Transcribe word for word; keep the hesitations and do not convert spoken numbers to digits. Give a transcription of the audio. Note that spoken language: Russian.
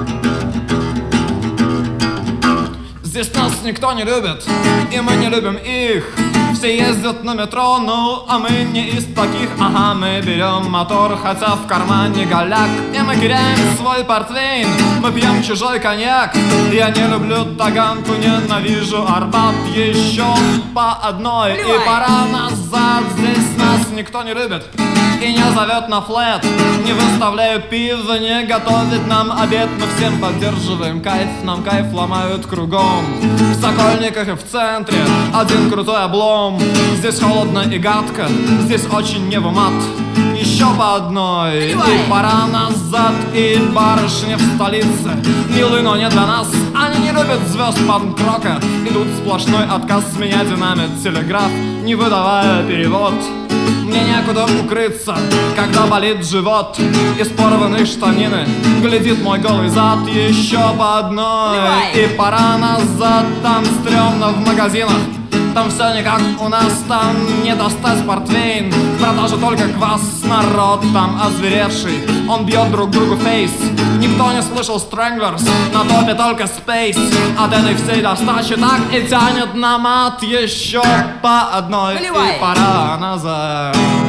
Здесь нас никто не любит, и мы не любим их. Все ездят на метро, ну, а мы не из таких. Ага, мы берем мотор, хотя в кармане голяк. И мы теряем свой портвейн, мы пьем чужой коньяк. Я не люблю Таганку, ненавижу Арбат. Еще по одной, и пора назад. Здесь нас никто не любит и не зовет на флэт. Не выставляют пиво, не готовит нам обед. Мы всем поддерживаем кайф, нам кайф ломают кругом. В Сокольниках и в центре один крутой облом. Здесь холодно и гадко, здесь очень не в мат. Еще по одной, и пора назад. И барышни в столице милы, но не для нас. Они не любят звезд панк-рока. Идут сплошной отказ, меня динамит телеграф, не выдавая перевод. Мне некуда укрыться, когда болит живот. Из порванной штанины глядит мой голый зад. Еще по одной, и пора назад. Там стрёмно в магазинах, там все не как у нас, там не достать портвейн. В продаже только квас, народ там озверевший, он бьет друг другу фейс. Никто не слышал Stranglers, на топе только Space. От этой всей достачи так и тянет на мат. Еще по одной, и пора назад.